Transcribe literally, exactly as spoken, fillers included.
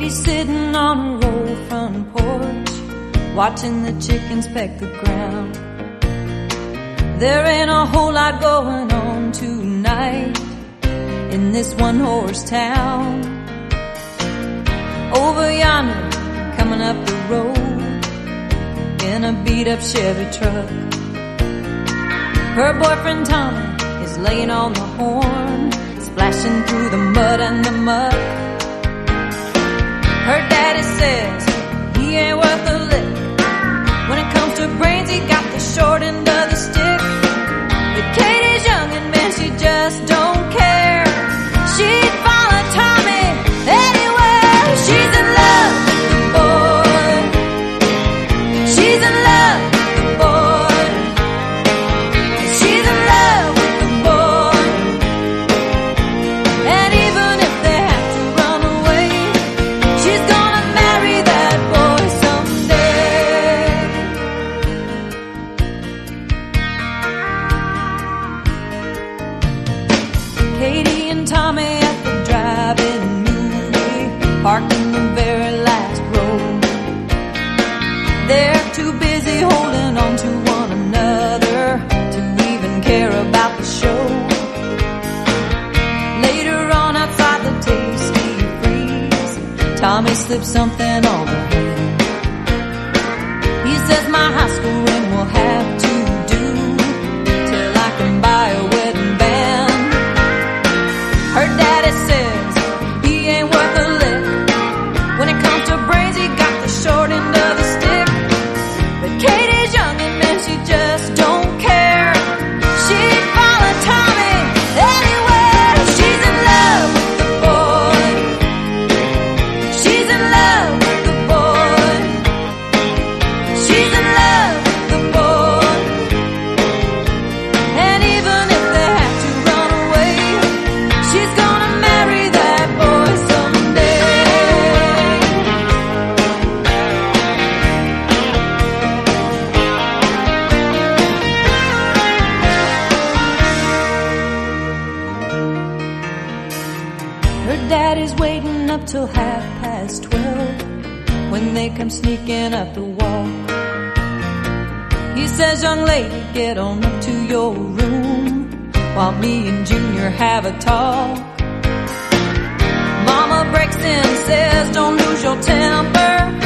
Katie's sitting on her old front porch, watching the chickens peck the ground. There ain't a whole lot going on tonight in this one-horse town. Over yonder, coming up the road in a beat-up Chevy truck, her boyfriend Tommy is laying on the horn, splashing through the mud and the muck. Her daddy says he ain't worth a lick. When it comes to brains, he got the short end of the stick. But Katie's young and man, she just don't care. She'd follow Tommy anywhere. She's in love with the boy. She's in love with the boy. She's in love with the boy. And even if they have to run away, she's gonna marry that boy someday. Katie and Tommy at the drive-in movie, parked in the very last row. They're too busy holding on to one another to even care about the show. Later on outside the Tasty Freeze, Tommy slipped something on her hand. He says my high school ring will have to do till I can buy a wedding band. Her daddy says he ain't worth a lick. When it comes to brains, he got the short end of the stick. But Katie's young and man, she just don't care. She'd follow Tommy anywhere. She's in love with the boy. She's in love with the boy. She's in love with the boy. And even if they have to run away, she's gonna marry that boy someday. Her daddy's waiting up till half past twelve when they come sneaking up the walk. He says, young lady, get on up to your room while me and Junior have a talk. Mama breaks in, says, don't lose your temper.